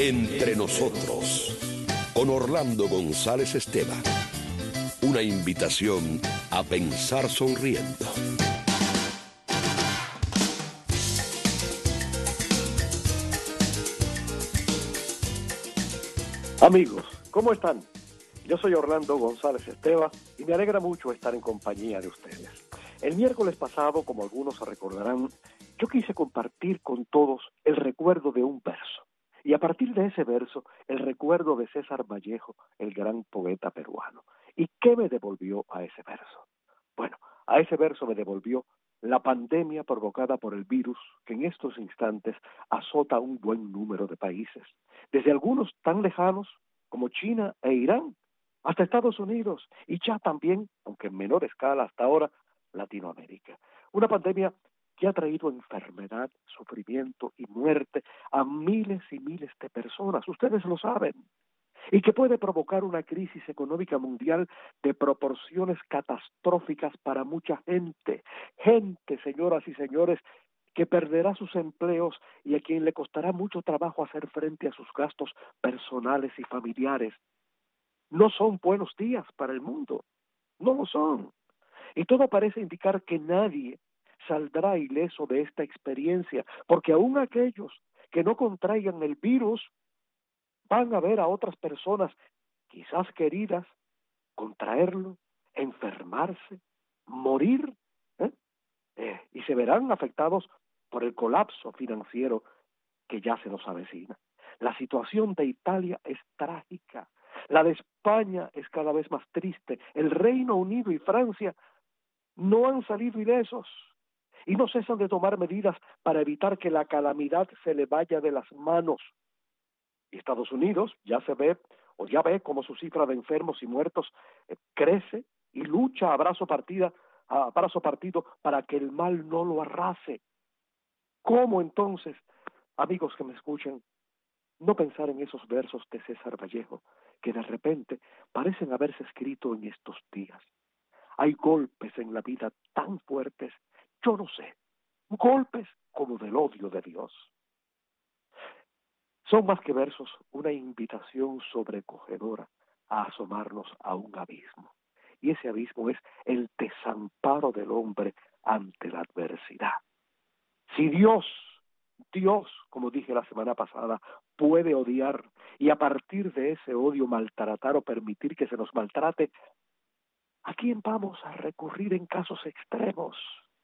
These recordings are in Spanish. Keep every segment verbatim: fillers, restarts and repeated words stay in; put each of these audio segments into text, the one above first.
Entre nosotros, con Orlando González Esteva. Una invitación a pensar sonriendo. Amigos, ¿cómo están? Yo soy Orlando González Esteva y me alegra mucho estar en compañía de ustedes. El miércoles pasado, como algunos recordarán, yo quise compartir con todos el recuerdo de un verso. Y a partir de ese verso, el recuerdo de César Vallejo, el gran poeta peruano. ¿Y qué me devolvió a ese verso? Bueno, a ese verso me devolvió la pandemia provocada por el virus que en estos instantes azota a un buen número de países, desde algunos tan lejanos como China e Irán, hasta Estados Unidos y ya también, aunque en menor escala hasta ahora, Latinoamérica. Una pandemia que ha traído enfermedad, sufrimiento y muerte a miles y miles de personas, ustedes lo saben, y que puede provocar una crisis económica mundial de proporciones catastróficas para mucha gente, gente, señoras y señores, que perderá sus empleos y a quien le costará mucho trabajo hacer frente a sus gastos personales y familiares. No son buenos días para el mundo, no lo son. Y todo parece indicar que nadie saldrá ileso de esta experiencia, porque aún aquellos que no contraigan el virus van a ver a otras personas, quizás queridas, contraerlo, enfermarse, morir, ¿eh? Eh, y se verán afectados por el colapso financiero que ya se nos avecina. La situación de Italia es trágica, la de España es cada vez más triste, el Reino Unido y Francia no han salido ilesos y no cesan de tomar medidas para evitar que la calamidad se le vaya de las manos. Y Estados Unidos ya se ve, o ya ve como su cifra de enfermos y muertos eh, crece y lucha a brazo, partida, a brazo partido para que el mal no lo arrase. ¿Cómo entonces, amigos que me escuchan, no pensar en esos versos de César Vallejo que de repente parecen haberse escrito en estos días? Hay golpes en la vida tan fuertes, yo no sé, golpes como del odio de Dios. Son más que versos, una invitación sobrecogedora a asomarnos a un abismo. Y ese abismo es el desamparo del hombre ante la adversidad. Si Dios, Dios, como dije la semana pasada, puede odiar y a partir de ese odio maltratar o permitir que se nos maltrate, ¿a quién vamos a recurrir en casos extremos?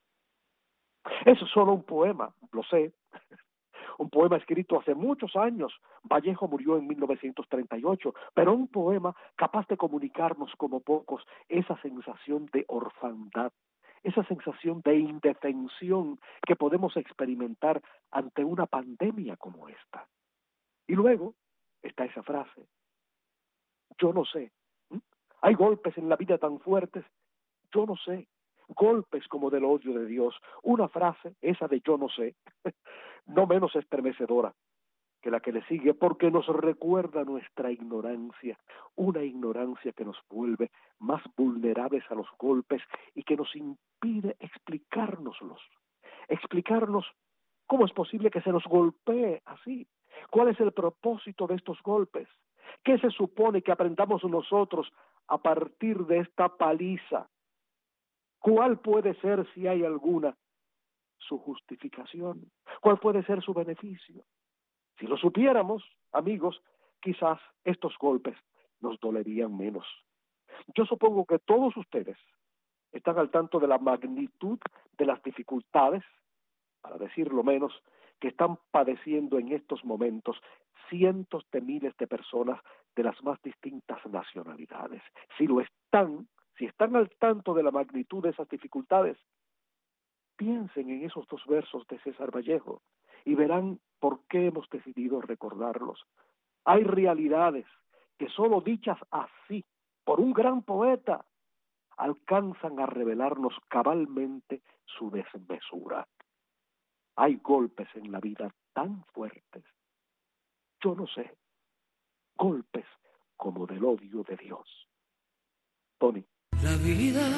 Eso es solo un poema, lo sé, un poema escrito hace muchos años. Vallejo murió en mil novecientos treinta y ocho, pero un poema capaz de comunicarnos como pocos esa sensación de orfandad, esa sensación de indefensión que podemos experimentar ante una pandemia como esta. Y luego está esa frase, yo no sé, ¿Mm? Hay golpes en la vida tan fuertes, yo no sé, golpes como del odio de Dios. Una frase, esa de yo no sé, no menos estremecedora que la que le sigue, porque nos recuerda nuestra ignorancia, una ignorancia que nos vuelve más vulnerables a los golpes y que nos impide explicárnoslos, explicarnos cómo es posible que se nos golpee así, cuál es el propósito de estos golpes, qué se supone que aprendamos nosotros a partir de esta paliza, cuál puede ser, si hay alguna, su justificación, cuál puede ser su beneficio. Si lo supiéramos, amigos, quizás estos golpes nos dolerían menos. Yo supongo que todos ustedes están al tanto de la magnitud de las dificultades, para decirlo menos, que están padeciendo en estos momentos cientos de miles de personas de las más distintas nacionalidades. Si lo están, si están al tanto de la magnitud de esas dificultades, piensen en esos dos versos de César Vallejo y verán por qué hemos decidido recordarlos. Hay realidades que solo dichas así, por un gran poeta, alcanzan a revelarnos cabalmente su desmesura. Hay golpes en la vida tan fuertes, yo no sé, golpes como del odio de Dios. Tony. La vida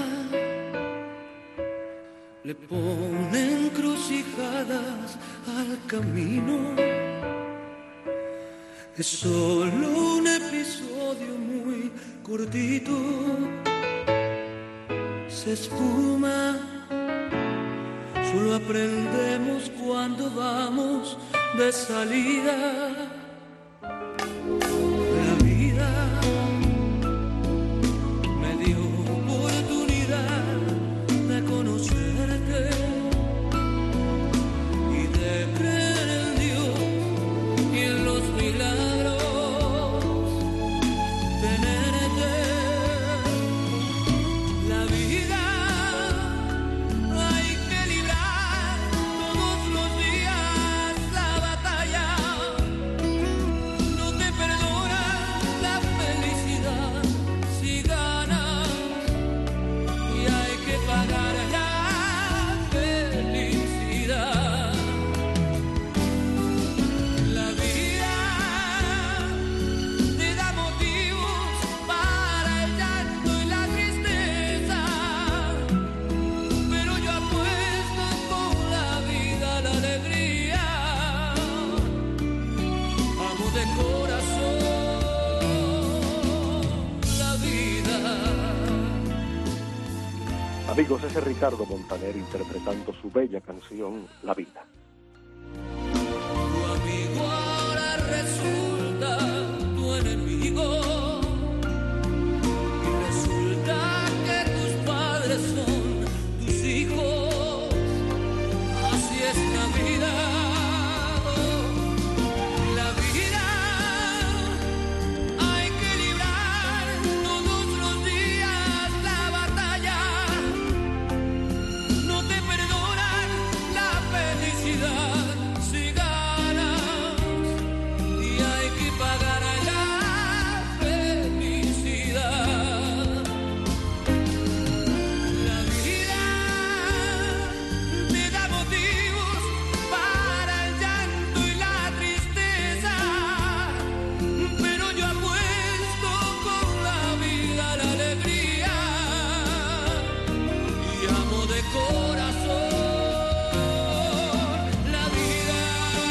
le pone encrucijadas al camino. es solo un episodio muy cortito. Se esfuma, solo aprendemos cuando vamos de salida. La vida me dio oportunidad de conocerte y de creer en Dios y en los milagros, tenerte. La vida hay que librar todos los días la batalla. No te perdona la felicidad si ganas y hay que pagar la felicidad. La vida te da motivos para el llanto y la tristeza, pero yo apuesto con la vida la alegría. Amo de corazón la vida. Amigos, ese es Ricardo Montaner interpretando su bella canción La Vida. Tu amigo ahora resulta tu enemigo y resulta que tus padres son tus hijos. Así es la vida. La vida hay que librar todos los días la batalla. No te perdonan la felicidad si ganas y hay que pagar la felicidad. La vida te da motivos para el llanto y la tristeza, pero yo apuesto con la vida la alegría y amo de corazón la vida.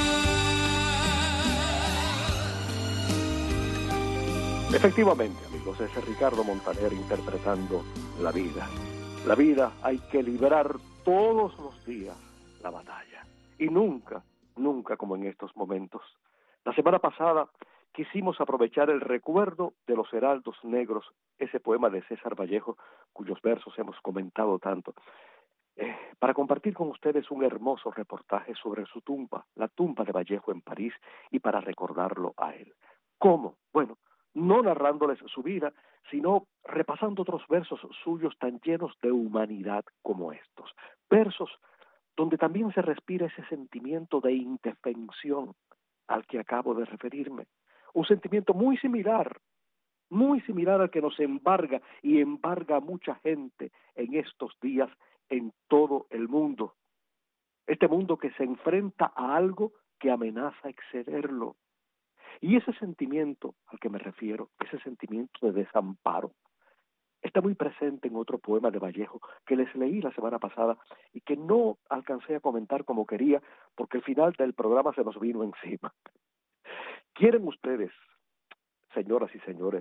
Efectivamente, amigos, ese es Ricardo Montaner interpretando La Vida. La vida hay que librar todos los días la batalla. Y nunca, nunca como en estos momentos. La semana pasada quisimos aprovechar el recuerdo de los Heraldos Negros, ese poema de César Vallejo, cuyos versos hemos comentado tanto, eh, para compartir con ustedes un hermoso reportaje sobre su tumba, la tumba de Vallejo en París, y para recordarlo a él. ¿Cómo? Bueno, no narrándoles su vida, sino repasando otros versos suyos tan llenos de humanidad como estos. Versos donde también se respira ese sentimiento de indefensión al que acabo de referirme. Un sentimiento muy similar, muy similar al que nos embarga y embarga a mucha gente en estos días en todo el mundo. Este mundo que se enfrenta a algo que amenaza excederlo. Y ese sentimiento al que me refiero, ese sentimiento de desamparo, está muy presente en otro poema de Vallejo que les leí la semana pasada y que no alcancé a comentar como quería porque el final del programa se nos vino encima. ¿Quieren ustedes, señoras y señores,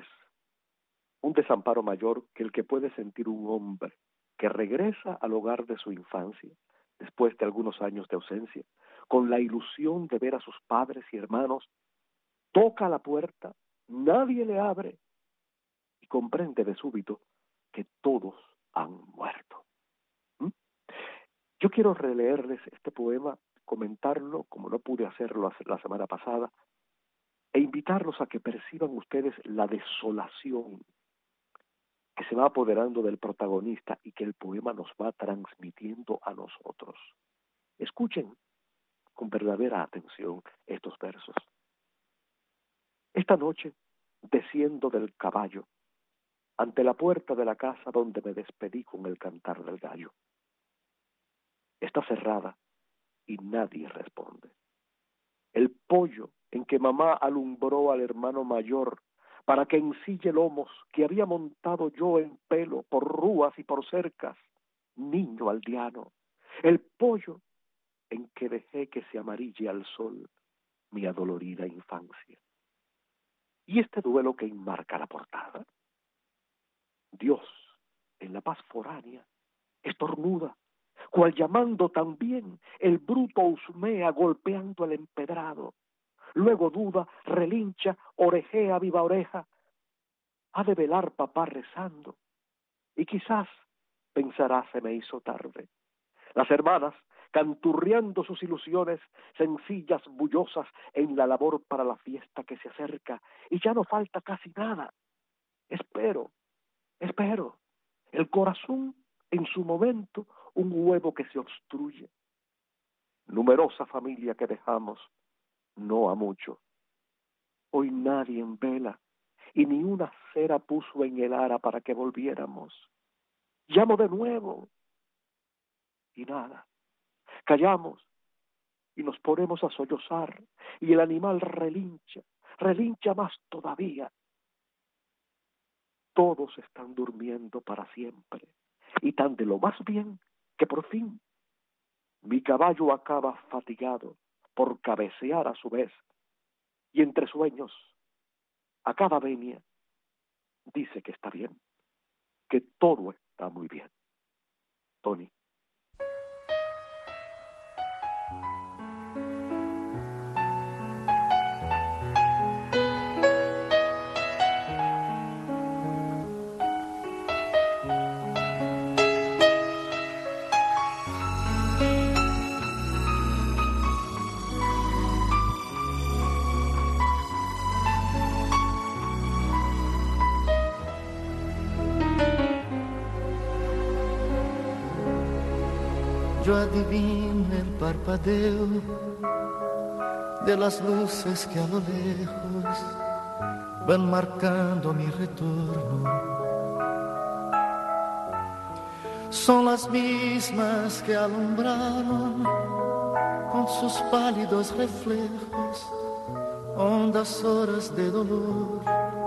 un desamparo mayor que el que puede sentir un hombre que regresa al hogar de su infancia después de algunos años de ausencia, con la ilusión de ver a sus padres y hermanos? Toca la puerta, nadie le abre y comprende de súbito que todos han muerto. ¿Mm? Yo quiero releerles este poema, comentarlo como no pude hacerlo la semana pasada, e invitarlos a que perciban ustedes la desolación que se va apoderando del protagonista y que el poema nos va transmitiendo a nosotros. Escuchen con verdadera atención estos versos. Esta noche, desciendo del caballo, ante la puerta de la casa donde me despedí con el cantar del gallo. Está cerrada y nadie responde. El pollo en que mamá alumbró al hermano mayor para que ensille lomos que había montado yo en pelo por rúas y por cercas, niño aldeano. El pollo en que dejé que se amarille al sol mi adolorida infancia. Y este duelo que enmarca la portada. Dios, en la paz foránea, estornuda, cual llamando también, el bruto husmea golpeando el empedrado. Luego duda, relincha, orejea viva oreja. Ha de velar papá rezando. Y quizás pensará se me hizo tarde. Las hermanas, canturreando sus ilusiones, sencillas, bullosas, en la labor para la fiesta que se acerca, y ya no falta casi nada. Espero, espero, el corazón en su momento, un huevo que se obstruye. Numerosa familia que dejamos, no a mucho. Hoy nadie en vela, y ni una cera puso en el ara para que volviéramos. Llamo de nuevo, y nada. Callamos y nos ponemos a sollozar, y el animal relincha, relincha más todavía. Todos están durmiendo para siempre, y tan de lo más bien que por fin mi caballo acaba fatigado por cabecear a su vez, y entre sueños, a cada venia, dice que está bien, que todo está muy bien. Tony. Yo adivino el parpadeo de las luces que a lo lejos van marcando mi retorno. Son las mismas que alumbraron con sus pálidos reflejos hondas horas de dolor.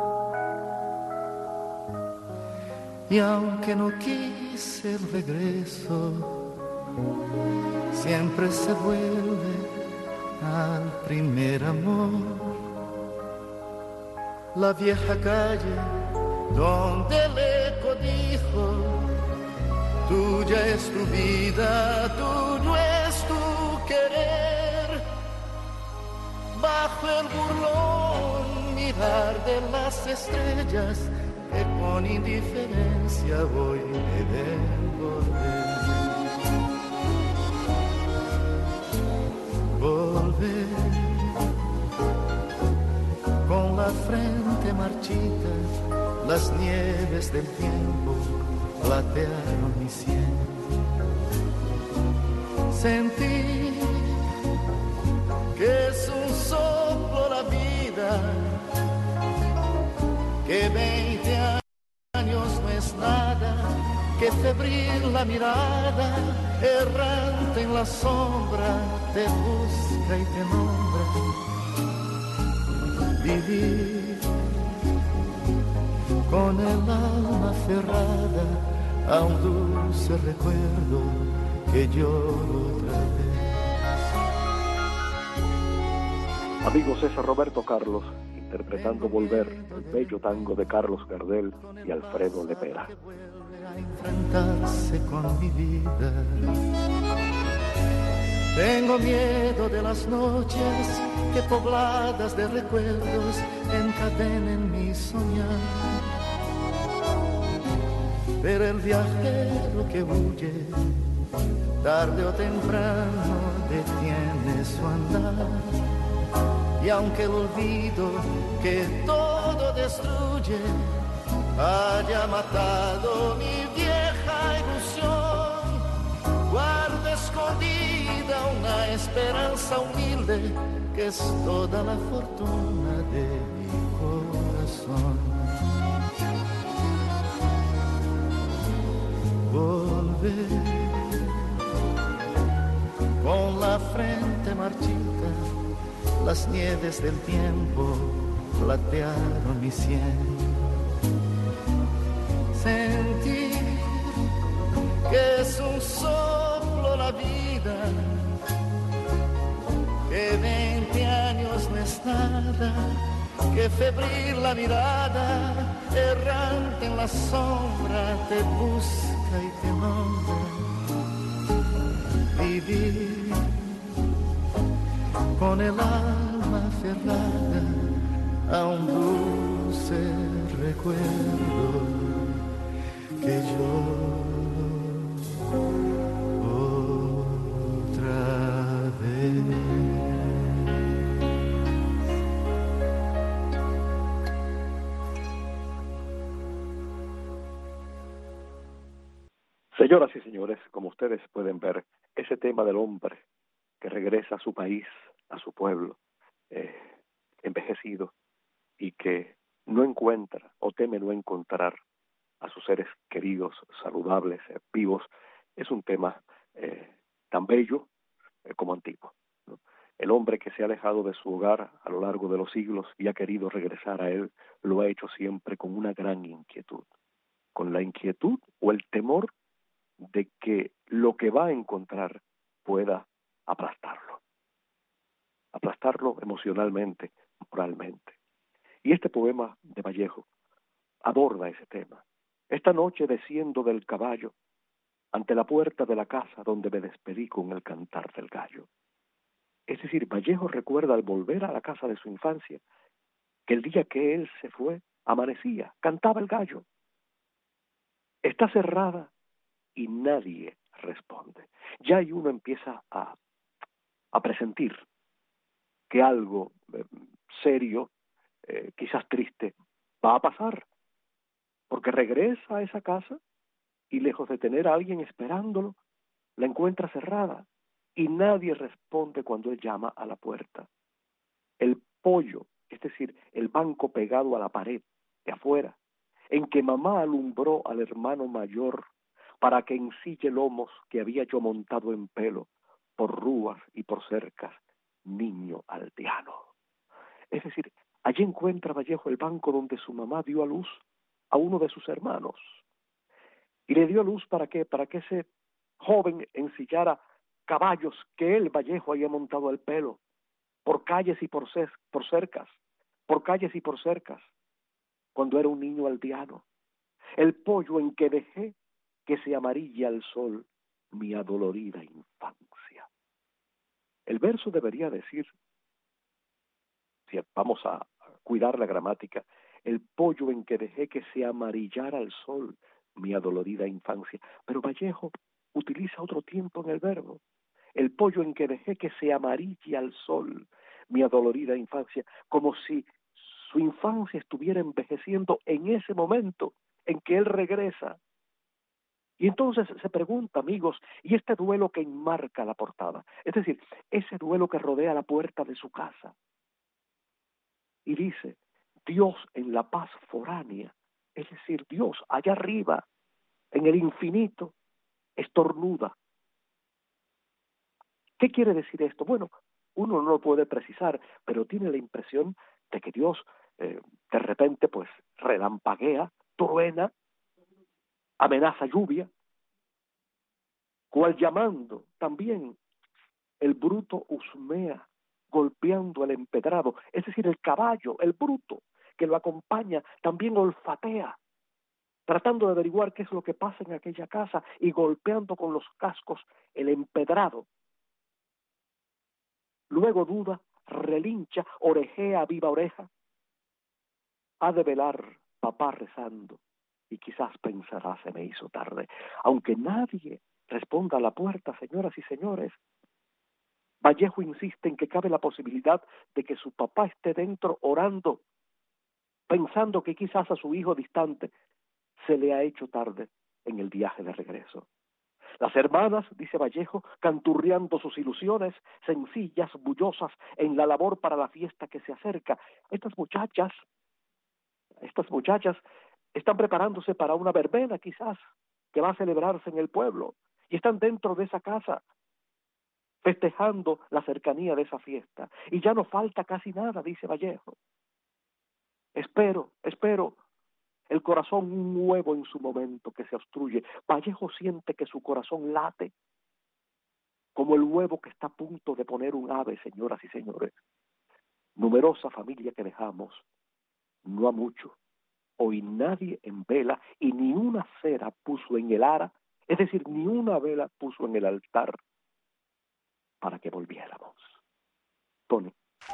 Y aunque no quise el regreso, siempre se vuelve al primer amor. La vieja calle donde el eco dijo: tuya es tu vida, tuyo es tu querer. Bajo el burlón mirar de las estrellas que con indiferencia hoy me ven volver. Volver con la frente marchita, las nieves del tiempo platearon mi sien. Sentí que es un soplo la vida, que veinte años no es nada, que febril la mirada, errante en la sombra, te busca y te nombra. Vivir con el alma aferrada a un dulce recuerdo que lloro otra vez. Amigos, es Roberto Carlos interpretando Volver, el bello tango de Carlos Gardel y Alfredo Lepera. A enfrentarse con mi vida. Tengo miedo de las noches que pobladas de recuerdos encadenen mi soñar. Pero el viajero que huye, tarde o temprano detiene su andar. Y aunque el olvido que todo destruye haya matado mi vieja ilusión, guardo escondida una esperanza humilde que es toda la fortuna de mi corazón. Volver con la frente marchita, las nieves del tiempo platearon mi sien. Sentir que es un soplo la vida, que veinte años no es nada, que febril la mirada, errante en la sombra, te busca y te nombra. Vivir con el alma aferrada a un dulce recuerdo que yo otra vez. Señoras y señores, como ustedes pueden ver, ese tema del hombre que regresa a su país, a su pueblo, eh, envejecido, y que no encuentra o teme no encontrar a sus seres queridos, saludables, eh, vivos, es un tema eh, tan bello eh, como antiguo, ¿no? El hombre que se ha alejado de su hogar a lo largo de los siglos y ha querido regresar a él, lo ha hecho siempre con una gran inquietud, con la inquietud o el temor de que lo que va a encontrar pueda aplastarlo, aplastarlo emocionalmente, moralmente. Y este poema de Vallejo aborda ese tema. Esta noche desciendo del caballo, ante la puerta de la casa donde me despedí con el cantar del gallo. Es decir, Vallejo recuerda al volver a la casa de su infancia, que el día que él se fue, amanecía, cantaba el gallo. Está cerrada y nadie responde. Ya ahí uno empieza a, a presentir que algo eh, serio, eh, quizás triste, va a pasar, porque regresa a esa casa y lejos de tener a alguien esperándolo, la encuentra cerrada y nadie responde cuando él llama a la puerta. El pollo, es decir, el banco pegado a la pared de afuera, en que mamá alumbró al hermano mayor para que ensille lomos que había yo montado en pelo, por rúas y por cercas, niño aldeano. Es decir, allí encuentra Vallejo el banco donde su mamá dio a luz a uno de sus hermanos. Y le dio a luz ¿para qué? Para que ese joven ensillara caballos que él, Vallejo, había montado al pelo, por calles y por, ces, por cercas, por calles y por cercas, cuando era un niño aldeano. El pollo en que dejé que se amarilla al sol mi adolorida infancia. El verso debería decir, si vamos a cuidar la gramática, el pollo en que dejé que se amarillara al sol mi adolorida infancia. Pero Vallejo utiliza otro tiempo en el verbo. El pollo en que dejé que se amarille al sol mi adolorida infancia, como si su infancia estuviera envejeciendo en ese momento en que él regresa. Y entonces se pregunta, amigos, ¿y este duelo que enmarca la portada? Es decir, ese duelo que rodea la puerta de su casa. Y dice, Dios en la paz foránea, es decir, Dios allá arriba, en el infinito, estornuda. ¿Qué quiere decir esto? Bueno, uno no lo puede precisar, pero tiene la impresión de que Dios eh, de repente pues relampaguea, truena, amenaza lluvia, cual llamando también el bruto husmea, golpeando el empedrado, es decir, el caballo, el bruto que lo acompaña, también olfatea, tratando de averiguar qué es lo que pasa en aquella casa y golpeando con los cascos el empedrado. Luego duda, relincha, orejea a viva oreja. Ha de velar papá rezando y quizás pensará se me hizo tarde. Aunque nadie responda a la puerta, señoras y señores, Vallejo insiste en que cabe la posibilidad de que su papá esté dentro orando, pensando que quizás a su hijo distante se le ha hecho tarde en el viaje de regreso. Las hermanas, dice Vallejo, canturreando sus ilusiones, sencillas, bullosas, en la labor para la fiesta que se acerca. Estas muchachas, estas muchachas están preparándose para una verbena quizás, que va a celebrarse en el pueblo, y están dentro de esa casa, festejando la cercanía de esa fiesta. Y ya no falta casi nada, dice Vallejo. Espero, espero, el corazón un huevo en su momento que se obstruye. Vallejo siente que su corazón late, como el huevo que está a punto de poner un ave, señoras y señores. Numerosa familia que dejamos, no a mucho. Hoy nadie en vela y ni una cera puso en el ara, es decir, ni una vela puso en el altar para que volviéramos. Tony.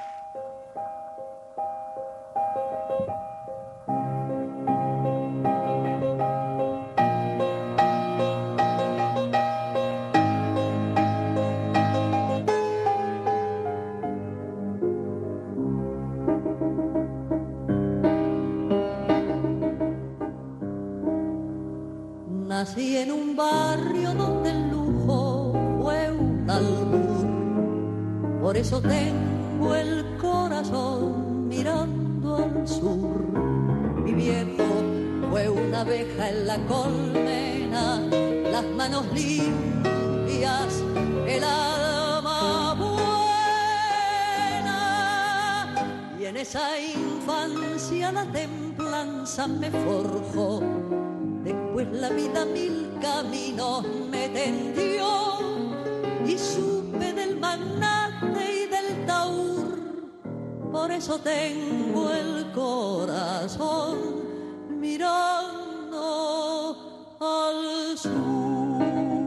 Nací en un barrio donde el lujo fue un albur, por eso tengo el corazón mirando al sur. Mi viejo fue una abeja en la colmena, las manos limpias, el alma buena, y en esa infancia la templanza me forjó. Después la vida mil caminos me tendió y supe del magnate y del taur. Por eso tengo el corazón mirando al sur.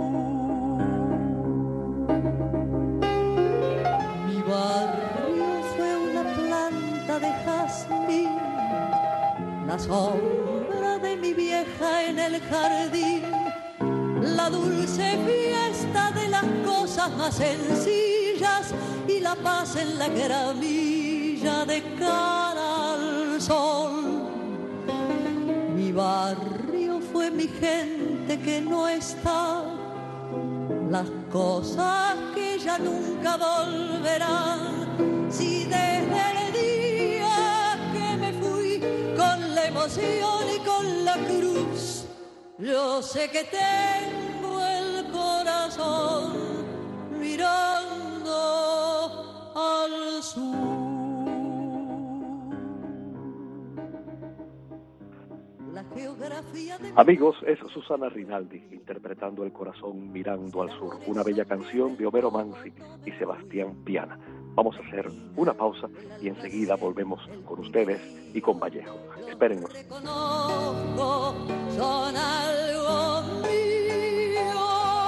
Mi barrio fue una planta de jazmín, la sombra de mi vieja en el jardín, la dulce fiesta de las cosas más sencillas y la paz en la gramilla de cara al sol. Mi barrio fue mi gente que no está, las cosas que ya nunca volverán. Si desde el día que me fui con la emoción y con la cruz, yo sé que tengo el corazón mirando al sur. La geografía de... Amigos, es Susana Rinaldi interpretando El corazón mirando al sur, una bella canción de Homero Manzi y Sebastián Piana. Vamos a hacer una pausa y enseguida volvemos con ustedes y con Vallejo. Espérennos. Son algo mío.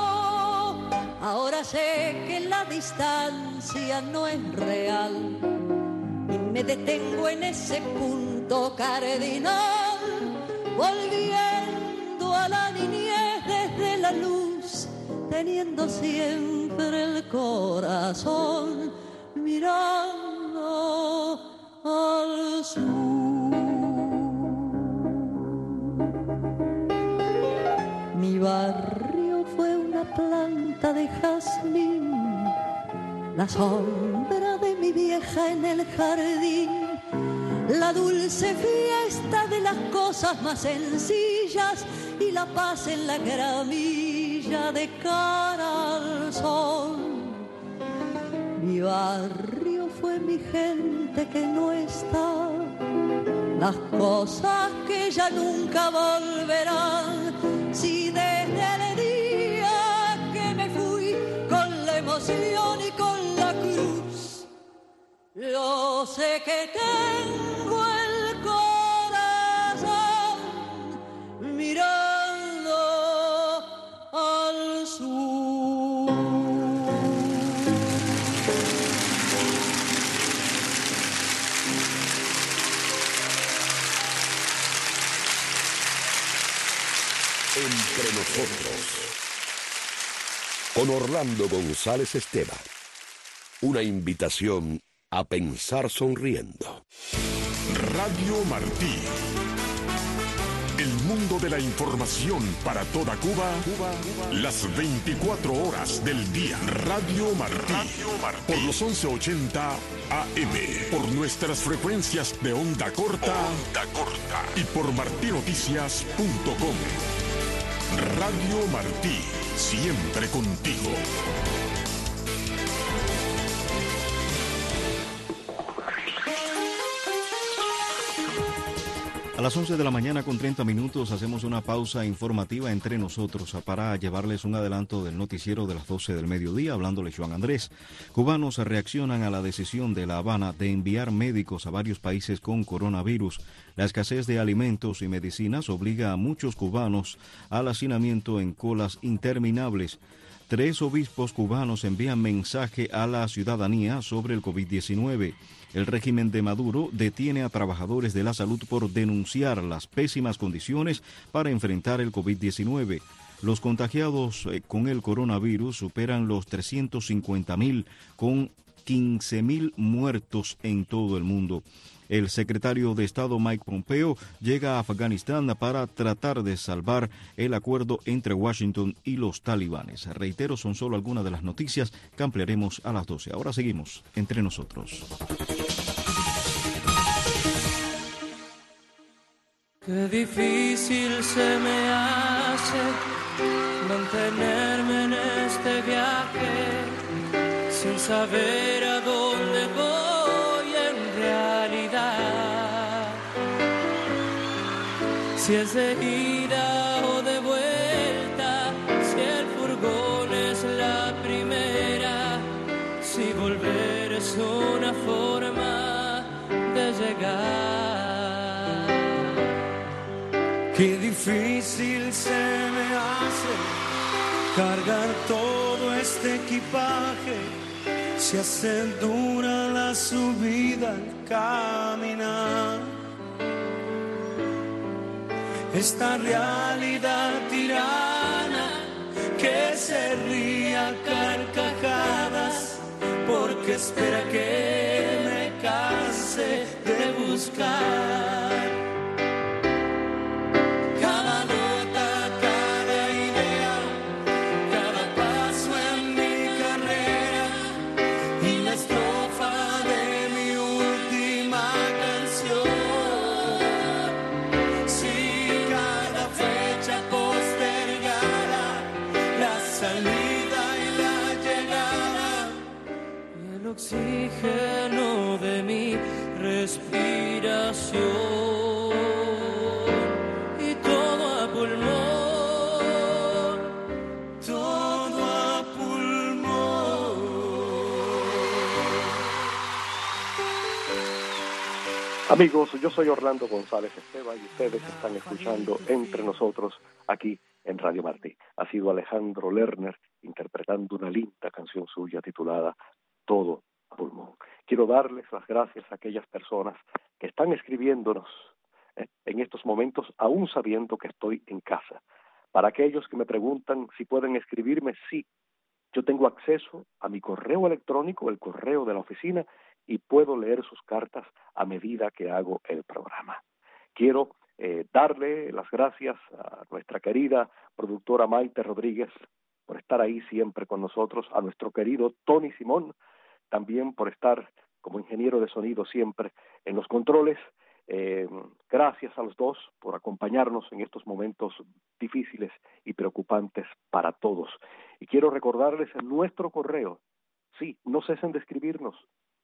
Ahora sé que la distancia no es real y me detengo en ese punto cardinal, volviendo a la niñez desde la luz, teniendo siempre el corazón mirando al sur. Mi barrio fue una planta de jazmín, la sombra de mi vieja en el jardín, la dulce fiesta de las cosas más sencillas y la paz en la gramilla de cara al sol. Mi barrio fue mi gente que no está, las cosas que ya nunca volverán. Si desde el día que me fui con la emoción y con la cruz, yo sé que tengo el corazón mirando al sur. Entre nosotros, con Orlando González Esteva, una invitación a pensar sonriendo. Radio Martí. El mundo de la información para toda Cuba, Cuba, Cuba. Las veinticuatro horas del día. Radio Martí. Radio Martí. Por los once ochenta A M. Por nuestras frecuencias de onda corta. Onda corta. Y por martinoticias punto com. Radio Martí. Siempre contigo. A las once de la mañana con treinta minutos hacemos una pausa informativa entre nosotros para llevarles un adelanto del noticiero de las doce del mediodía, hablándoles Juan Andrés. Cubanos reaccionan a la decisión de La Habana de enviar médicos a varios países con coronavirus. La escasez de alimentos y medicinas obliga a muchos cubanos al hacinamiento en colas interminables. Tres obispos cubanos envían mensaje a la ciudadanía sobre el COVID diecinueve. El régimen de Maduro detiene a trabajadores de la salud por denunciar las pésimas condiciones para enfrentar el COVID diecinueve. Los contagiados con el coronavirus superan los trescientos cincuenta mil, con quince mil muertos en todo el mundo. El secretario de Estado Mike Pompeo llega a Afganistán para tratar de salvar el acuerdo entre Washington y los talibanes. Reitero, son solo algunas de las noticias que ampliaremos a las doce. Ahora seguimos entre nosotros. Qué difícil se me hace mantenerme en este viaje sin saber a dónde voy en realidad. Si es de ida o de vuelta, si el furgón es la primera, si volver es una forma de llegar. Qué difícil se me hace cargar todo este equipaje, se hace dura la subida al caminar. Esta realidad tirana que se ríe a carcajadas porque espera que me canse de buscar. Oxígeno de mi respiración y todo a pulmón, todo a pulmón. Amigos, yo soy Orlando González Esteban y ustedes están escuchando Entre Nosotros aquí en Radio Martí. Ha sido Alejandro Lerner interpretando una linda canción suya titulada Todo a pulmón. Quiero darles las gracias a aquellas personas que están escribiéndonos eh, en estos momentos, aún sabiendo que estoy en casa. Para aquellos que me preguntan si pueden escribirme, sí, yo tengo acceso a mi correo electrónico, el correo de la oficina, y puedo leer sus cartas a medida que hago el programa. Quiero eh, darle las gracias a nuestra querida productora Maite Rodríguez por estar ahí siempre con nosotros, a nuestro querido Tony Simón, también por estar como ingeniero de sonido siempre en los controles. Eh, gracias a los dos por acompañarnos en estos momentos difíciles y preocupantes para todos. Y quiero recordarles en nuestro correo, sí, no cesen de escribirnos,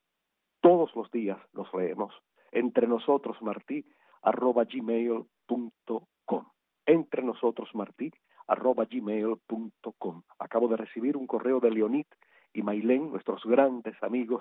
todos los días los leemos, entre nosotros martí arroba gmail punto com, entre nosotros martí arroba gmail punto com. Acabo de recibir un correo de Leonid y Maylén, nuestros grandes amigos,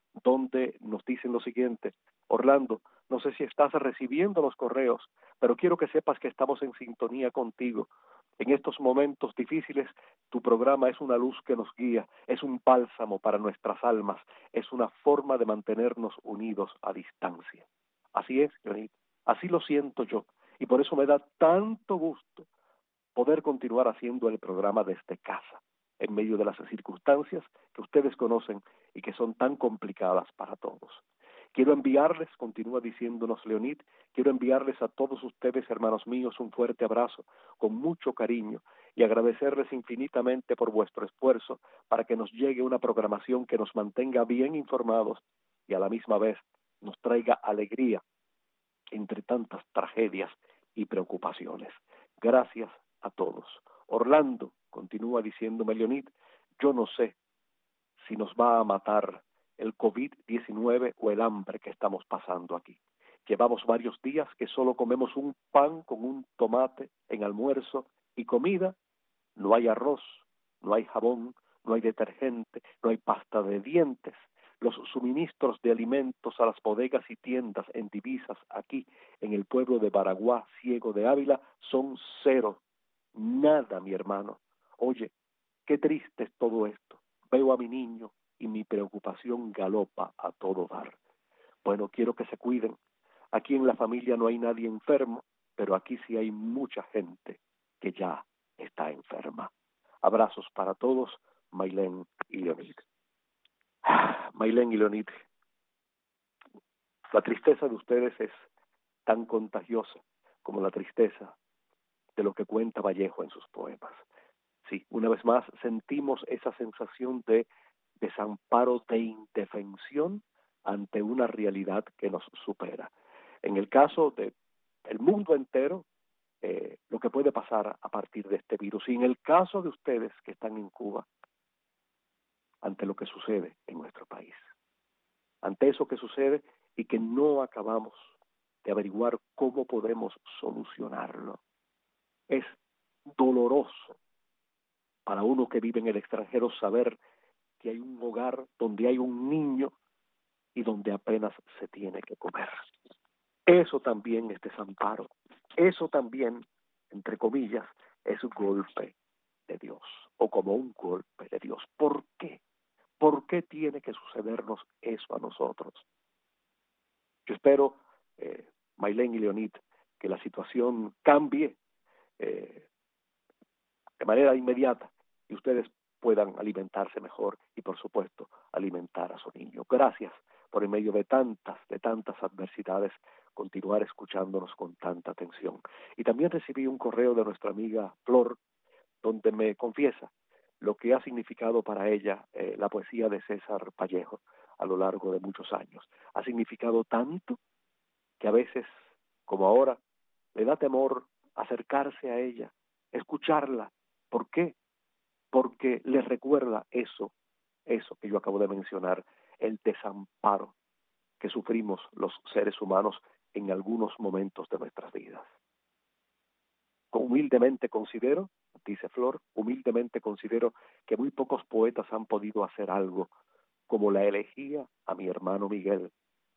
donde nos dicen lo siguiente: Orlando, no sé si estás recibiendo los correos, pero quiero que sepas que estamos en sintonía contigo. En estos momentos difíciles, tu programa es una luz que nos guía, es un bálsamo para nuestras almas, es una forma de mantenernos unidos a distancia. Así es, Leonid, así lo siento yo, y por eso me da tanto gusto poder continuar haciendo el programa desde casa, en medio de las circunstancias que ustedes conocen y que son tan complicadas para todos. Quiero enviarles, continúa diciéndonos Leonid, quiero enviarles a todos ustedes, hermanos míos, un fuerte abrazo, con mucho cariño, y agradecerles infinitamente por vuestro esfuerzo para que nos llegue una programación que nos mantenga bien informados y a la misma vez nos traiga alegría entre tantas tragedias y preocupaciones. Gracias a todos. Orlando, continúa diciéndome Leonid, yo no sé si nos va a matar el COVID diecinueve o el hambre que estamos pasando aquí. Llevamos varios días que solo comemos un pan con un tomate en almuerzo y comida. No hay arroz, no hay jabón, no hay detergente, no hay pasta de dientes. Los suministros de alimentos a las bodegas y tiendas en divisas aquí en el pueblo de Baraguá, Ciego de Ávila, son cero. Nada, mi hermano. Oye, qué triste es todo esto. Veo a mi niño y mi preocupación galopa a todo dar. Bueno, quiero que se cuiden. Aquí en la familia no hay nadie enfermo, pero aquí sí hay mucha gente que ya está enferma. Abrazos para todos, Maylén y Leonid. Maylén y Leonid, la tristeza de ustedes es tan contagiosa como la tristeza de lo que cuenta Vallejo en sus poemas. Sí, una vez más sentimos esa sensación de desamparo, de indefensión ante una realidad que nos supera. En el caso de el mundo entero, eh, lo que puede pasar a partir de este virus. Y en el caso de ustedes que están en Cuba, ante lo que sucede en nuestro país. Ante eso que sucede y que no acabamos de averiguar cómo podemos solucionarlo. Es doloroso para uno que vive en el extranjero saber que hay un hogar donde hay un niño y donde apenas se tiene que comer. Eso también es desamparo. Eso también, entre comillas, es un golpe de Dios, o como un golpe de Dios. ¿Por qué? ¿Por qué tiene que sucedernos eso a nosotros? Yo espero, eh, Maylén y Leonid, que la situación cambie eh, de manera inmediata y ustedes puedan alimentarse mejor y, por supuesto, alimentar a su niño. Gracias por en medio de tantas, de tantas adversidades, continuar escuchándonos con tanta atención. Y también recibí un correo de nuestra amiga Flor, donde me confiesa lo que ha significado para ella eh, la poesía de César Vallejo a lo largo de muchos años. Ha significado tanto que a veces, como ahora, le da temor acercarse a ella, escucharla. ¿Por qué? Porque le recuerda eso, eso que yo acabo de mencionar, el desamparo que sufrimos los seres humanos en algunos momentos de nuestras vidas. Humildemente considero, dice Flor, humildemente considero que muy pocos poetas han podido hacer algo como la elegía a mi hermano Miguel.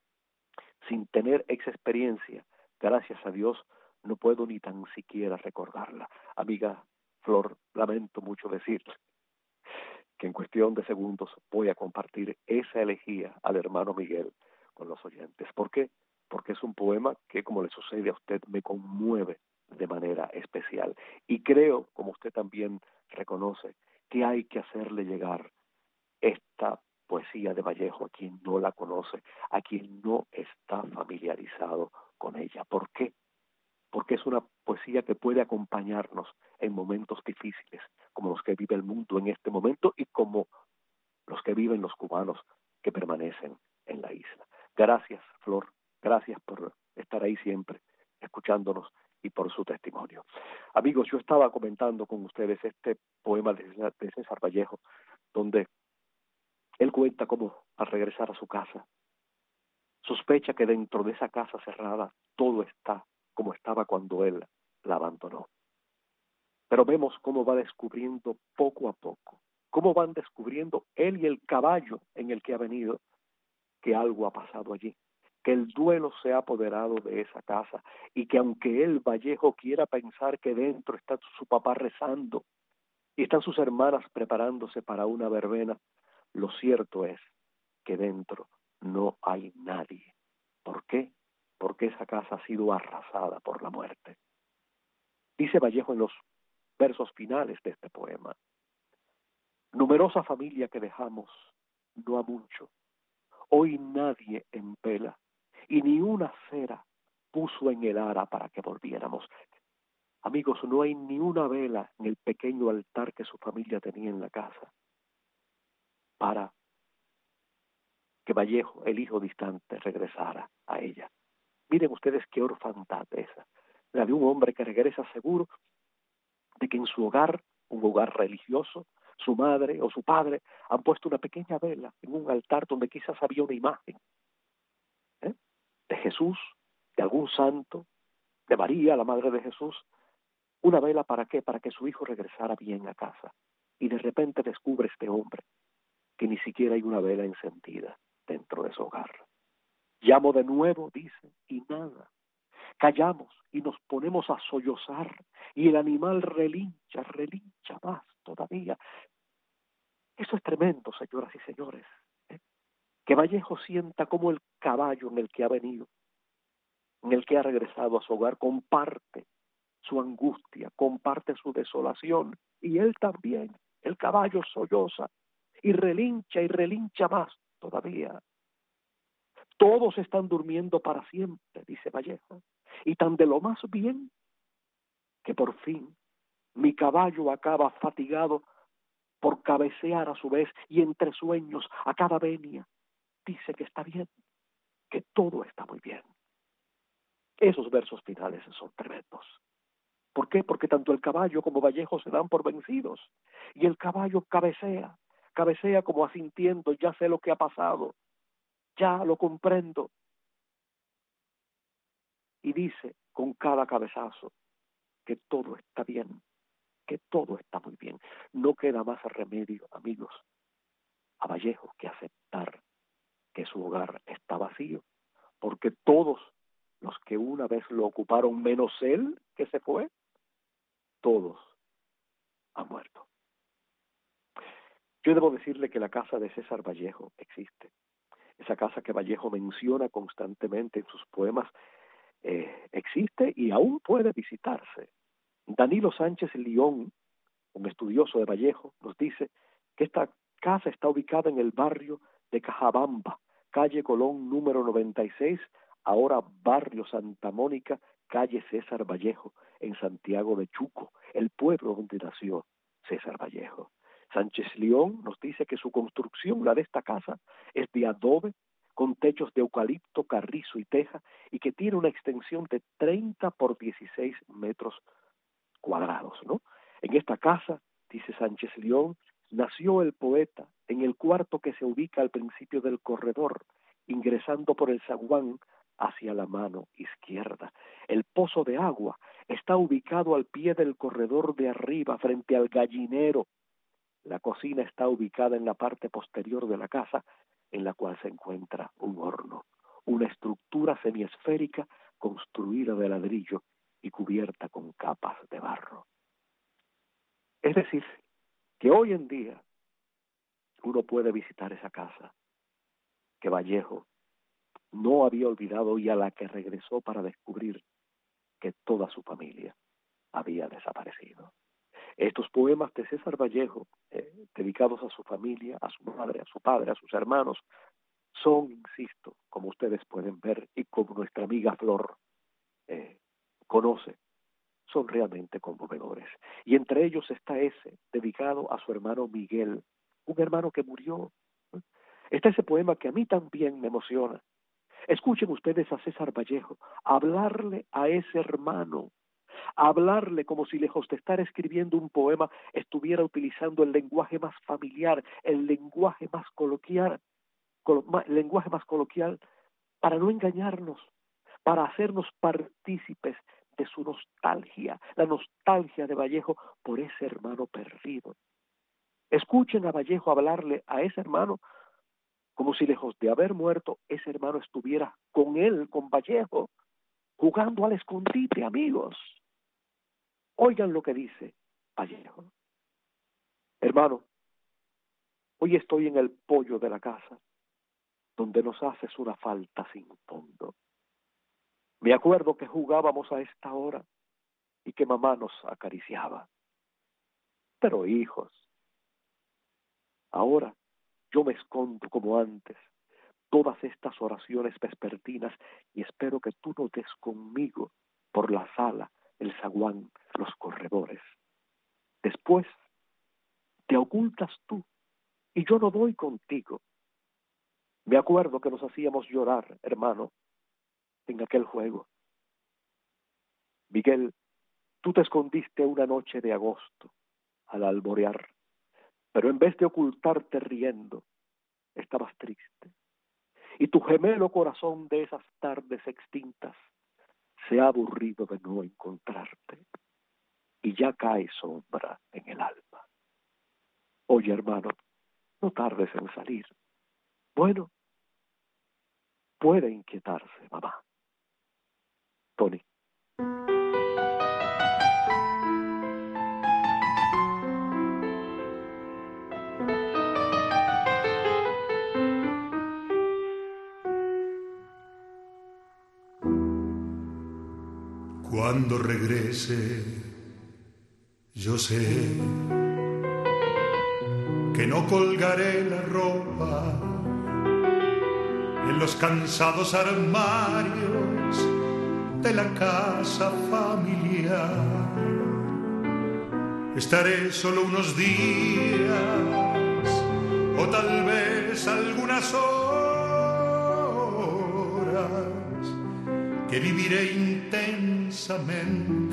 Sin tener esa experiencia, gracias a Dios, no puedo ni tan siquiera recordarla. Amiga Flor, lamento mucho decirle que en cuestión de segundos voy a compartir esa elegía al hermano Miguel con los oyentes. ¿Por qué? Porque es un poema que, como le sucede a usted, me conmueve de manera especial. Y creo, como usted también reconoce, que hay que hacerle llegar esta poesía de Vallejo a quien no la conoce, a quien no está familiarizado con ella. ¿Por qué? Porque es una poesía que puede acompañarnos en momentos difíciles, como los que vive el mundo en este momento y como los que viven los cubanos que permanecen en la isla. Gracias, Flor, gracias por estar ahí siempre, escuchándonos y por su testimonio. Amigos, yo estaba comentando con ustedes este poema de César Vallejo, donde él cuenta cómo al regresar a su casa, sospecha que dentro de esa casa cerrada todo está como estaba cuando él la abandonó. Pero vemos cómo va descubriendo poco a poco, cómo van descubriendo él y el caballo en el que ha venido, que algo ha pasado allí, que el duelo se ha apoderado de esa casa y que aunque él, Vallejo, quiera pensar que dentro está su papá rezando y están sus hermanas preparándose para una verbena, lo cierto es que dentro no hay nadie. ¿Por qué? Porque esa casa ha sido arrasada por la muerte. Dice Vallejo en los versos finales de este poema: numerosa familia que dejamos, no ha mucho, hoy nadie en vela, y ni una cera puso en el ara para que volviéramos. Amigos, no hay ni una vela en el pequeño altar que su familia tenía en la casa para que Vallejo, el hijo distante, regresara a ella. Miren ustedes qué orfandad esa, la de un hombre que regresa seguro de que en su hogar, un hogar religioso, su madre o su padre han puesto una pequeña vela en un altar donde quizás había una imagen ¿eh? de Jesús de algún santo, de María, la Madre de Jesús. ¿Una vela para qué? Para que su hijo regresara bien a casa. Y de repente descubre este hombre que ni siquiera hay una vela encendida dentro de su hogar. Llamo de nuevo, dice, y nada. Callamos y nos ponemos a sollozar y el animal relincha, relincha más todavía. Eso es tremendo, señoras y señores. ¿eh? Que Vallejo sienta como el caballo en el que ha venido, en el que ha regresado a su hogar, comparte su angustia, comparte su desolación, y él también, el caballo solloza y relincha y relincha más todavía. Todos están durmiendo para siempre, dice Vallejo, y tan de lo más bien que por fin mi caballo acaba fatigado por cabecear a su vez, y entre sueños a cada venia dice que está bien, que todo está muy bien. Esos versos finales son tremendos. ¿Por qué? Porque tanto el caballo como Vallejo se dan por vencidos, y el caballo cabecea, cabecea como asintiendo, ya sé lo que ha pasado, ya lo comprendo, y dice con cada cabezazo que todo está bien, que todo está muy bien. No queda más remedio, amigos, a Vallejo que aceptar que su hogar está vacío, porque todos los que una vez lo ocuparon, menos él que se fue, todos han muerto. Yo debo decirle que la casa de César Vallejo existe. Esa casa que Vallejo menciona constantemente en sus poemas eh, existe y aún puede visitarse. Danilo Sánchez León, un estudioso de Vallejo, nos dice que esta casa está ubicada en el barrio de Cajabamba, calle Colón número noventa y seis, ahora barrio Santa Mónica, calle César Vallejo, en Santiago de Chuco, el pueblo donde nació César Vallejo. Sánchez León nos dice que su construcción, la de esta casa, es de adobe, con techos de eucalipto, carrizo y teja, y que tiene una extensión de treinta por dieciséis metros cuadrados, ¿no? En esta casa, dice Sánchez León, nació el poeta en el cuarto que se ubica al principio del corredor, ingresando por el zaguán hacia la mano izquierda. El pozo de agua está ubicado al pie del corredor de arriba, frente al gallinero. La cocina está ubicada en la parte posterior de la casa, en la cual se encuentra un horno, una estructura semiesférica construida de ladrillo y cubierta con capas de barro. Es decir, que hoy en día uno puede visitar esa casa que Vallejo no había olvidado y a la que regresó para descubrir que toda su familia había desaparecido. Estos poemas de César Vallejo, eh, dedicados a su familia, a su madre, a su padre, a sus hermanos, son, insisto, como ustedes pueden ver y como nuestra amiga Flor eh, conoce, son realmente conmovedores. Y entre ellos está ese, dedicado a su hermano Miguel, un hermano que murió. Está ese poema que a mí también me emociona. Escuchen ustedes a César Vallejo hablarle a ese hermano, hablarle como si lejos de estar escribiendo un poema estuviera utilizando el lenguaje más familiar, el lenguaje más coloquial, colo, el lenguaje más coloquial, para no engañarnos, para hacernos partícipes de su nostalgia, la nostalgia de Vallejo por ese hermano perdido. Escuchen a Vallejo hablarle a ese hermano como si lejos de haber muerto, ese hermano estuviera con él, con Vallejo, jugando al escondite, amigos. Oigan lo que dice Vallejo. Hermano, hoy estoy en el poyo de la casa, donde nos haces una falta sin fondo. Me acuerdo que jugábamos a esta hora y que mamá nos acariciaba. Pero hijos, ahora yo me escondo como antes, todas estas oraciones vespertinas, y espero que tú no des conmigo por la sala, el zaguán, los corredores. Después te ocultas tú y yo no voy contigo. Me acuerdo que nos hacíamos llorar, hermano, en aquel juego. Miguel, tú te escondiste una noche de agosto al alborear, pero en vez de ocultarte riendo, estabas triste. Y tu gemelo corazón de esas tardes extintas se ha aburrido de no encontrarte y ya cae sombra en el alma. Oye, hermano, no tardes en salir. Bueno, puede inquietarse, mamá. Tony. Cuando regrese, yo sé que no colgaré la ropa en los cansados armarios de la casa familiar. Estaré solo unos días o tal vez algunas horas que viviré intensamente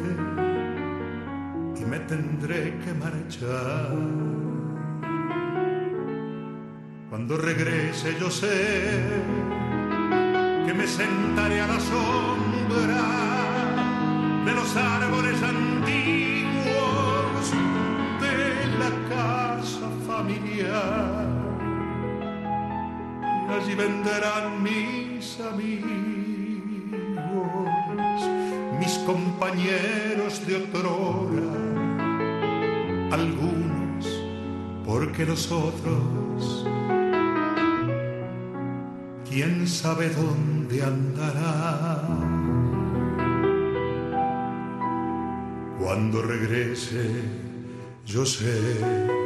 y me tendré que marchar. Cuando regrese yo sé que me sentaré a la sombra de los árboles antiguos de la casa familiar y allí vendrán mis amigos, mis compañeros de otrora, algunos porque los otros quién sabe dónde andarán. Cuando regrese, yo sé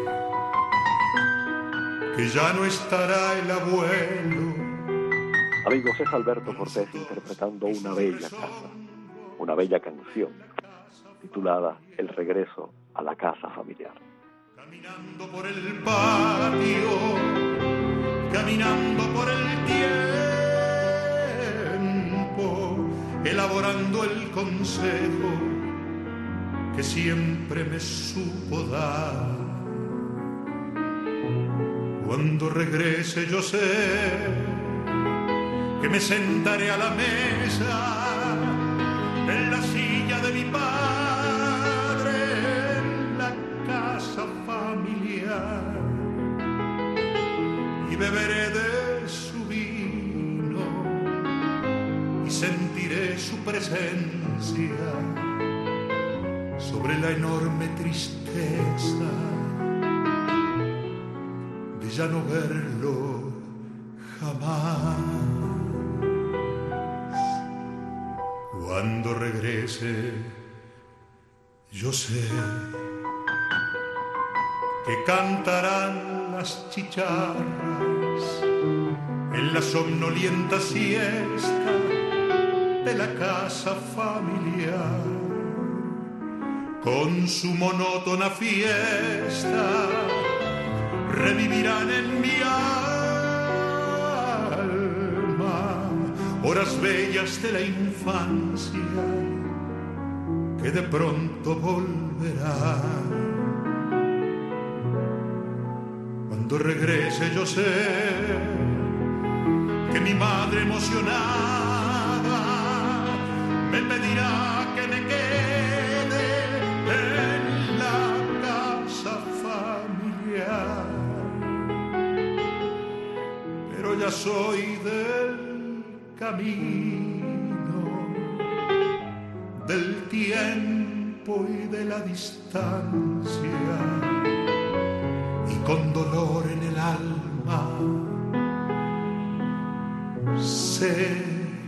que ya no estará el abuelo. Amigos, es Alberto Cortés interpretando una bella casa, una bella canción titulada El regreso a la casa familiar. Caminando por el patio, caminando por el tiempo, elaborando el consejo que siempre me supo dar. Cuando regrese yo sé que me sentaré a la mesa en la silla de mi padre en la casa familiar y beberé de su vino y sentiré su presencia sobre la enorme tristeza de ya no verlo jamás. Cuando regrese, yo sé que cantarán las chicharras en la somnolienta siesta de la casa familiar. Con su monótona fiesta revivirán en mi alma horas bellas de la infancia que de pronto volverán. Cuando regrese yo sé que mi madre emocionada me pedirá que me quede en la casa familiar, pero ya soy del camino, del tiempo y de la distancia, y con dolor en el alma sé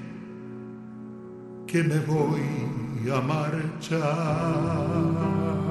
que me voy a marchar.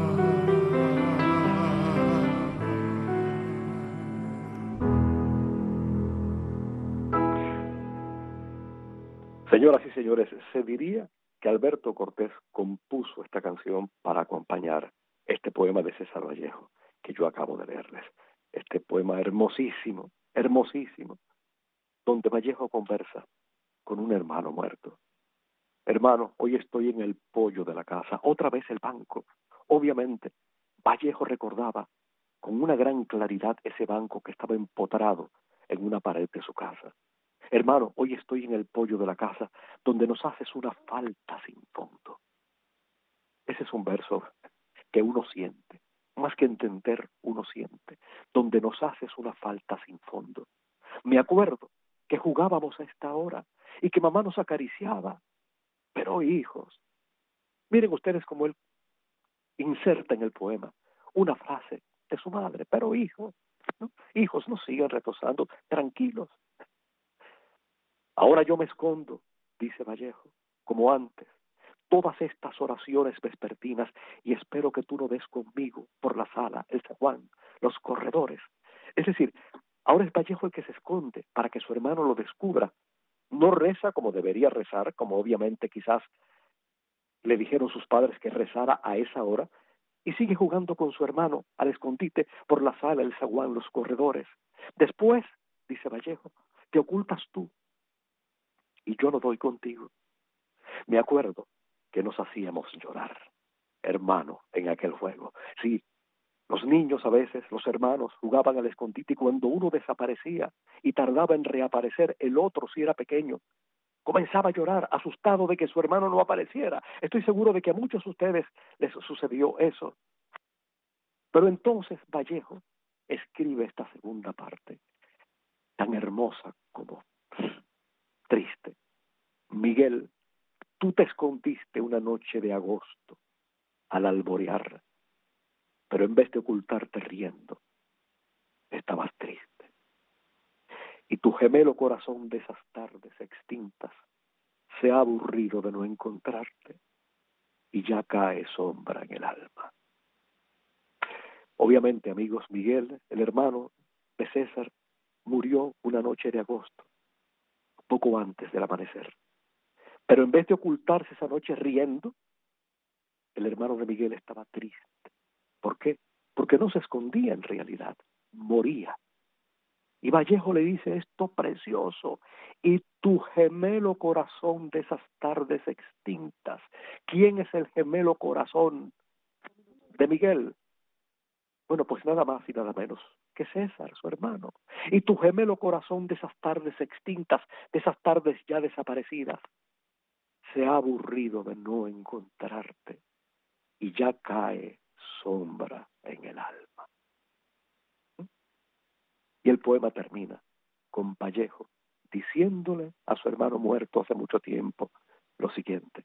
Señoras y señores, se diría que Alberto Cortés compuso esta canción para acompañar este poema de César Vallejo que yo acabo de leerles. Este poema hermosísimo, hermosísimo, donde Vallejo conversa con un hermano muerto. Hermano, hoy estoy en el pollo de la casa, otra vez el banco. Obviamente, Vallejo recordaba con una gran claridad ese banco que estaba empotrado en una pared de su casa. Hermano, hoy estoy en el pollo de la casa donde nos haces una falta sin fondo. Ese es un verso que uno siente, más que entender, uno siente, donde nos haces una falta sin fondo. Me acuerdo que jugábamos a esta hora y que mamá nos acariciaba, pero hijos, miren ustedes cómo él inserta en el poema una frase de su madre, pero hijos, ¿no? Hijos, no sigan retozando, tranquilos. Ahora yo me escondo, dice Vallejo, como antes, todas estas oraciones vespertinas y espero que tú no des conmigo por la sala, el zaguán, los corredores. Es decir, ahora es Vallejo el que se esconde para que su hermano lo descubra. No reza como debería rezar, como obviamente quizás le dijeron sus padres que rezara a esa hora, y sigue jugando con su hermano al escondite por la sala, el zaguán, los corredores. Después, dice Vallejo, te ocultas tú y yo no doy contigo. Me acuerdo que nos hacíamos llorar, hermano, en aquel juego. Sí, los niños a veces, los hermanos, jugaban al escondite y cuando uno desaparecía y tardaba en reaparecer, el otro, si era pequeño, comenzaba a llorar, asustado de que su hermano no apareciera. Estoy seguro de que a muchos de ustedes les sucedió eso. Pero entonces Vallejo escribe esta segunda parte, tan hermosa como triste. Miguel, tú te escondiste una noche de agosto al alborear, pero en vez de ocultarte riendo, estabas triste. Y tu gemelo corazón de esas tardes extintas se ha aburrido de no encontrarte y ya cae sombra en el alma. Obviamente, amigos, Miguel, el hermano de César, murió una noche de agosto, poco antes del amanecer. Pero en vez de ocultarse esa noche riendo, el hermano de Miguel estaba triste. ¿Por qué? Porque no se escondía en realidad, moría. Y Vallejo le dice esto precioso, y tu gemelo corazón de esas tardes extintas. ¿Quién es el gemelo corazón de Miguel? Bueno, pues nada más y nada menos que César, su hermano. Y tu gemelo corazón de esas tardes extintas, de esas tardes ya desaparecidas, se ha aburrido de no encontrarte y ya cae sombra en el alma. Y el poema termina con Vallejo diciéndole a su hermano muerto hace mucho tiempo lo siguiente: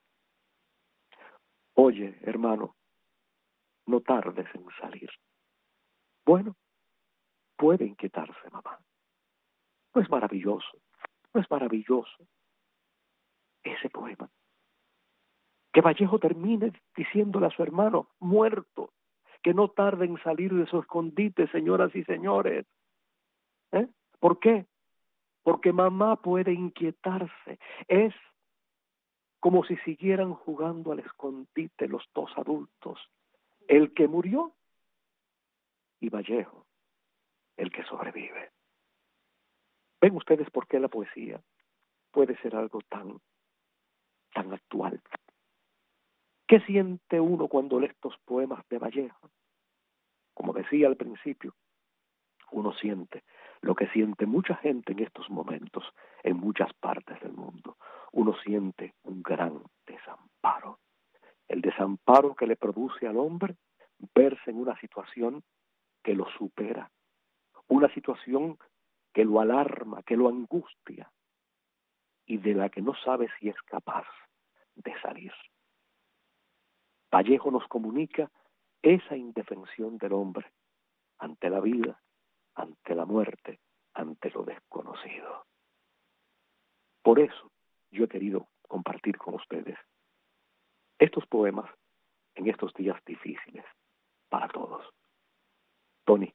oye, hermano, no tardes en salir. Bueno, puede inquietarse mamá. No es maravilloso, no es maravilloso ese poema. Que Vallejo termine diciéndole a su hermano muerto que no tarde en salir de su escondite, señoras y señores. ¿Eh? ¿Por qué? Porque mamá puede inquietarse. Es como si siguieran jugando al escondite los dos adultos. El que murió y Vallejo, el que sobrevive. ¿Ven ustedes por qué la poesía puede ser algo tan, tan actual? ¿Qué siente uno cuando lee estos poemas de Vallejo? Como decía al principio, uno siente lo que siente mucha gente en estos momentos, en muchas partes del mundo. Uno siente un gran desamparo. El desamparo que le produce al hombre verse en una situación que lo supera, una situación que lo alarma, que lo angustia y de la que no sabe si es capaz de salir. Vallejo nos comunica esa indefensión del hombre ante la vida, ante la muerte, ante lo desconocido. Por eso yo he querido compartir con ustedes estos poemas en estos días difíciles para todos. Tony.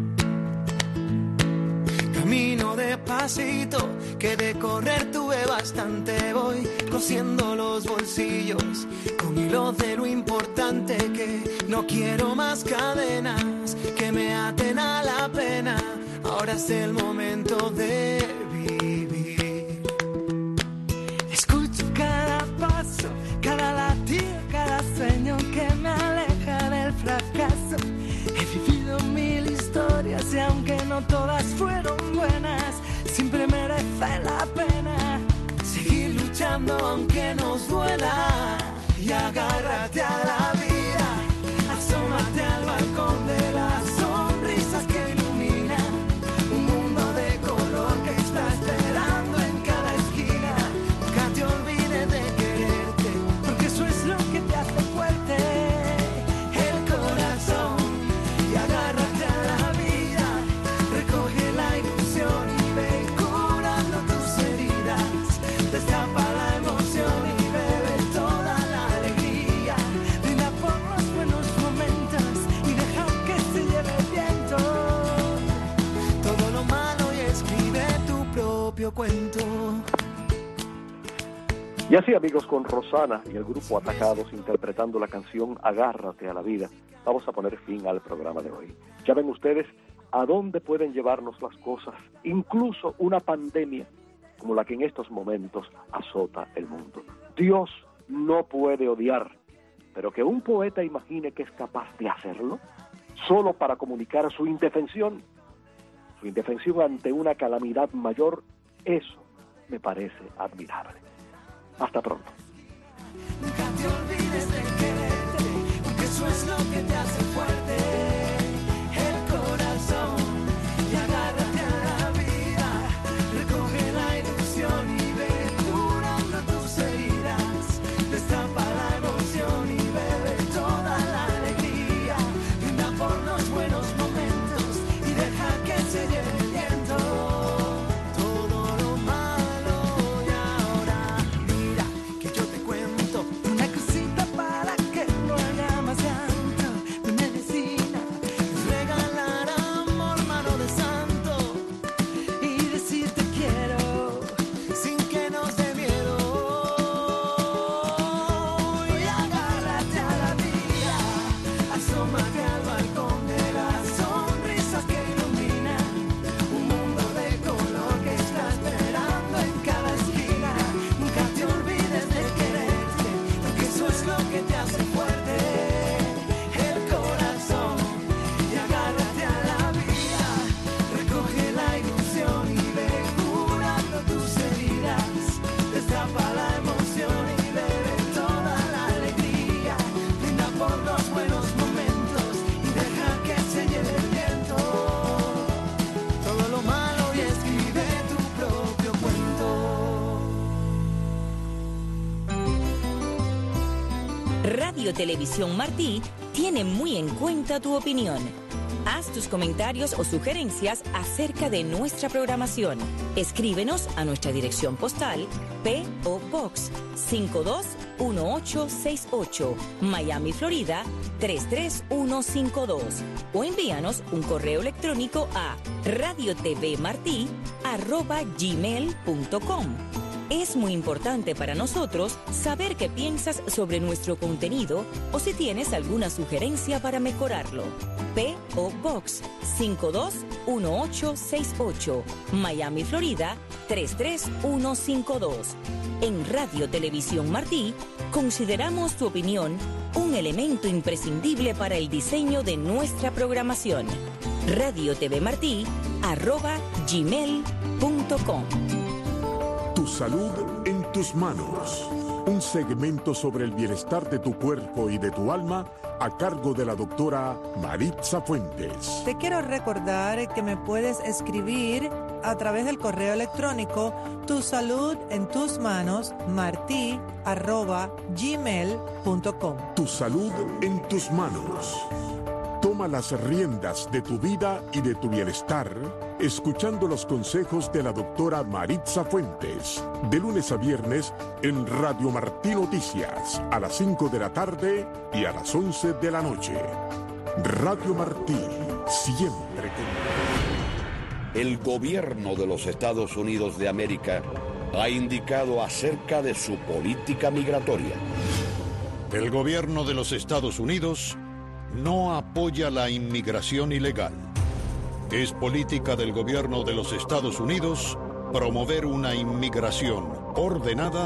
Camino despacito, que de correr tuve bastante. Voy cosiendo los bolsillos con hilos de lo importante, que no quiero más cadenas que me aten a la pena. Ahora es el momento de vivir. Escucho cada paso, cada latido, cada sueño que me aleja del fracaso. He vivido mil historias y aunque no todas fueron buenas, siempre merece la pena cantando aunque nos duela. Y agárrate a la vida, asómate al balcón de las sonrisas que iluminan un mundo de color que está esperando en cada esquina. Nunca te olvides de quererte, porque eso es lo que te hace fuerte, el corazón. Y agárrate a la vida, recoge la ilusión y ve curando tus heridas. Destapa la emoción y bebe toda la alegría. Brinda por los buenos momentos y deja que se lleve el viento todo lo malo y escribe tu propio cuento. Y así, amigos, con Rosana y el grupo Atacados interpretando la canción Agárrate a la vida, vamos a poner fin al programa de hoy. Ya ven ustedes a dónde pueden llevarnos las cosas, incluso una pandemia como la que en estos momentos azota el mundo. Dios no puede odiar, pero que un poeta imagine que es capaz de hacerlo solo para comunicar su indefensión, su indefensión ante una calamidad mayor, eso me parece admirable. Hasta pronto. Nunca te olvides de quererte, porque eso es lo que te hace fuerte, el corazón. Y agárrate a la vida, recoge la ilusión y ve curando tus heridas. Destapa la emoción y bebe toda la alegría. Brinda por los buenos momentos y deja que se lleve el viento todo lo malo. Y ahora mira que yo te cuento una cosita para que no haga más llanto. Mi medicina es regalar amor, mano de santo, y decir te quiero sin que nos dé miedo. Y agárrate a la vida, asómate al balcón de las sonrisas que iluminan un mundo de color que está esperando en cada esquina. Nunca te olvides de quererte, porque eso es lo que te hace fuerte, el corazón. Y agárrate a la vida, recoge la ilusión y ve curando tus heridas. Destapa la emoción y bebe toda la alegría. Brinda por los buenos momentos y deja que se lleve el viento todo lo malo y escribe tu propio cuento. Radio Televisión Martí tiene muy en cuenta tu opinión. Haz tus comentarios o sugerencias acerca de nuestra programación. Escríbenos a nuestra dirección postal P O Box cinco dos uno ocho seis ocho, Miami, Florida tres tres uno cinco dos, o envíanos un correo electrónico a radiotvmartí arroba gmail punto com. Es muy importante para nosotros saber qué piensas sobre nuestro contenido o si tienes alguna sugerencia para mejorarlo. P O Box cinco dos uno ocho seis ocho, Miami, Florida tres tres uno cinco dos. En Radio Televisión Martí consideramos tu opinión un elemento imprescindible para el diseño de nuestra programación. radiotvmartí arroba gmail punto com. Tu salud en tus manos. Un segmento sobre el bienestar de tu cuerpo y de tu alma a cargo de la doctora Maritza Fuentes. Te quiero recordar que me puedes escribir a través del correo electrónico tu salud en tus manos martí arroba gmail punto com. Tu salud en tus manos. Toma las riendas de tu vida y de tu bienestar escuchando los consejos de la doctora Maritza Fuentes, de lunes a viernes en Radio Martí Noticias, a las cinco de la tarde y a las once de la noche. Radio Martí, siempre con... El gobierno de los Estados Unidos de América ha indicado acerca de su política migratoria. El gobierno de los Estados Unidos no apoya la inmigración ilegal. Es política del gobierno de los Estados Unidos promover una inmigración ordenada